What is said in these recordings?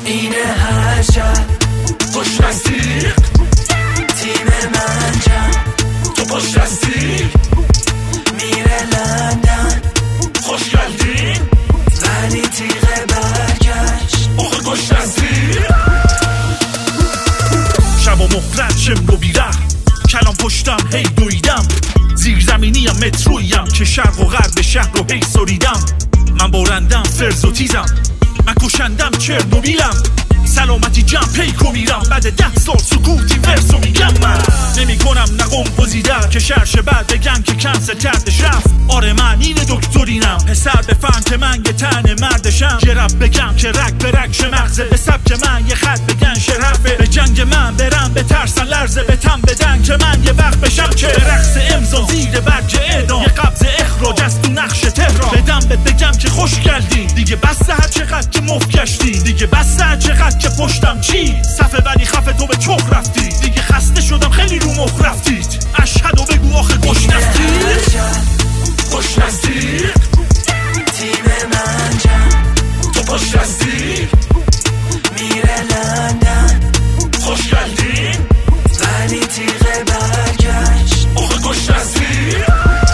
اینه هر شب پشت لاستیک تیم من جمع تو پشت لاستیک میره لندن خوش گلدین ولی تیغه برگشت آخه پشت لاستیک شب و مخرد شمر و بیره کلام پشتم هی دویدم زیر زمینیم مترویم که شرق و غرب شهر رو هی سریدم من بارندم فرز و تیزم من کشندم چرنوبیلم سلامتی جمع پیکو میرم بعد 10 سال سکوتی ورسو میگم من نمی کنم نقم پذیده که شرش بعد بگم که کنسل کردش رفت آره من این دکترینم پسر بفهم که من یه تن مردشم یه رب بگم که رگ به رگ شه مغزه به سبک من یه خط بگن شرفه به جنگ من برم بترسن لرزه بتم بدن که من یه وقت بشم که رقص امضا زیر برج اعدام یه قبض اخراج از تو نقش تهران بدم بگم که خوش گلدی دیگه بس هر چقدر که مفکشتی دیگه بس هر چقدر که پشتم چی صفه ولی خفه تو به چخ رفتی دیگه خسته شدم خیلی رو مخ رفتید اشهد و بگو آخه گوش نفتید پشت لاستیک تیم من جمع تو پشت لاستیک میره لندن خوش گلدین ولی تیغه برگشت آخه گوش لاستیک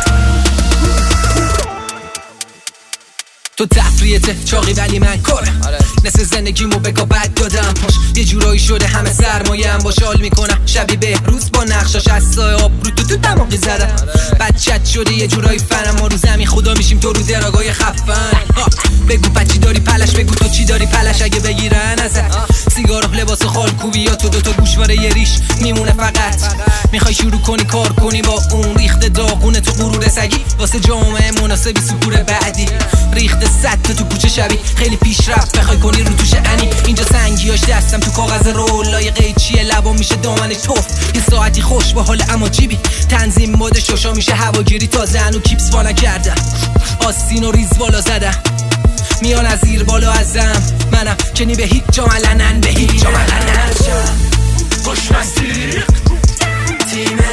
تو تفریته چاقی ولی من کاره نصف زندگیمو بگا بد دادم پاش یه جورایی شده همه سرمایه‌ام با شال میکنم شبیه بهروز با نقشاش از سایه آب رو تو دماغی زدم بچت شده یه جورایی فنم ما رو زمین خدا میشیم تو رو دراگای خفن بگو بچی داری پلش بگو تو چی داری پلش اگه بگیرن ازت سیگار و لباس خالکوبی یا تو دوتا گوشواره یه ریش میمونه فقط میخوای شروع کنی کار کنی با اون ریخت داغونه تو غرور سگی واسه جامعه مناسبی سپور بعدی ریخت سطح تو کوچه شبی خیلی پیشرفت بخوای کنی رو توش انی اینجا سنگیاش دستم تو کاغذ رولای قیچیه لبا میشه دامنش توف یه ساعتی خوش با حال اما جیبی تنظیم مود شوشا میشه هواگیری تازه هنو کیپس وانا کردم آستین و ریز بالا زدم میان از زیر بالا ازم منم که نی به هیچ جا ملنن به هیچ جا ملنن پشت لاستیک تیم